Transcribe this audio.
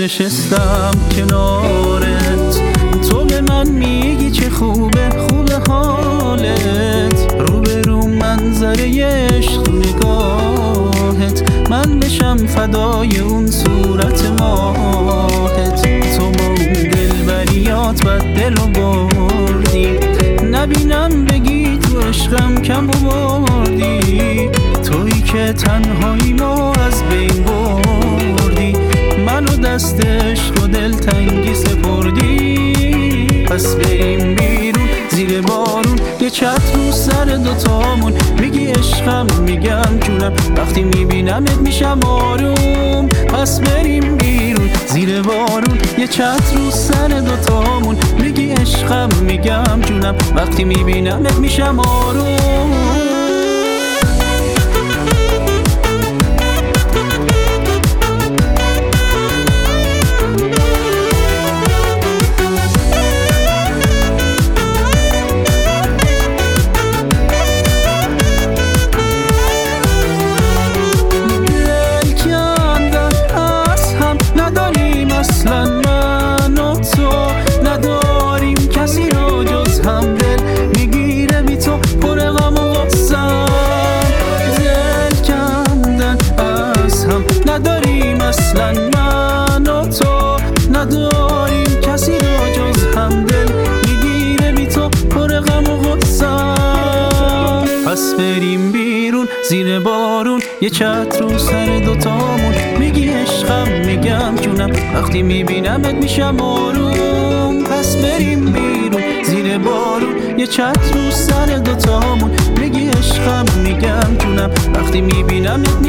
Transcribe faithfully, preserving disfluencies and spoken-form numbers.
نشستم کنارت، تو به من میگی چه خوبه خوبه حالت، روبرو منظره عشق نگاهت، من بشم فدای اون صورت ماهت. تو با اون دلبریات بد دلو بردی، نبینم بگی تو عشقم کم بردی، تویی که تنهایی ما از بین بردی، منو دست عشق و دلتنگی سپردی. پس بریم بیرون زیر بارون، یه چتر رو سر دوتامون، میگی عشقم میگم جونم، وقتی میبینمت میشم آروم. پس بریم بیرون زیر بارون، یه چتر رو سر دوتامون، میگی عشقم میگم جونم، وقتی میبینمت میشم آروم. اصلا من و تو نداریم کسی رو جز هم، دل میگیره بی تو پر غم و غصم، دل کندن از هم نداریم. اصلا من و تو نداریم کسی رو جز هم، دل میگیره بی تو پر غم و غصم. پس بریم بیرون زیر بارون، یه چتر رو سر دوتامون، میگی عشقم میگم جونم، وقتی میبینمت میشم آروم. پس بریم بیرون زیر بارون، یه چتر رو سر دوتامون، میگی عشقم میگم جونم، وقتی میبینمت